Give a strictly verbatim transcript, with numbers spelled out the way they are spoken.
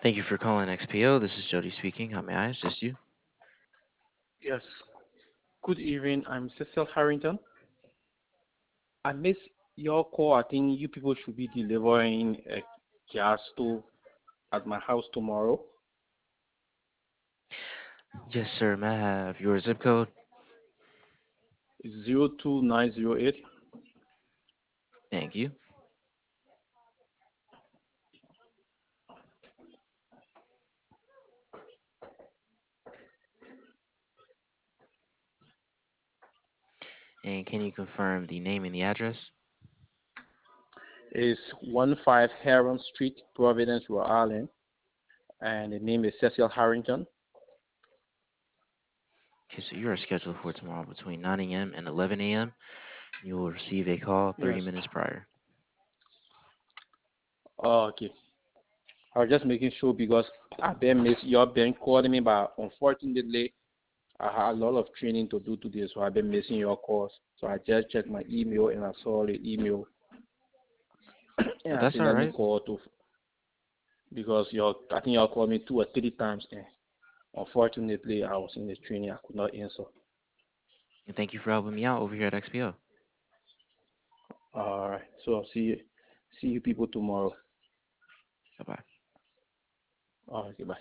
Thank you for calling X P O. This is Jody speaking. How may I assist you? Yes. Good evening. I'm Cecil Harrington. I missed your call. I think you people should be delivering a gas stove at my house tomorrow. Yes, sir. May I have your zip code? It's zero two nine zero eight. Thank you. And can you confirm the name and the address? It's one five Heron Street, Providence, Rhode Island. And the name is Cecil Harrington. Okay, so you are scheduled for tomorrow between nine a m and eleven a m You will receive a call thirty Yes. minutes prior. Oh, okay. I was just making sure because I've been miss you have been calling me, but unfortunately I had a lot of training to do today, so I've been missing your calls. So I just checked my email and I saw the email and But I that's said all let me right. call to because you I think you called me two or three times and unfortunately I was in the training, I could not answer. And thank you for helping me out over here at X P O. All right. So I'll see you see you people tomorrow. Bye bye. All right, goodbye.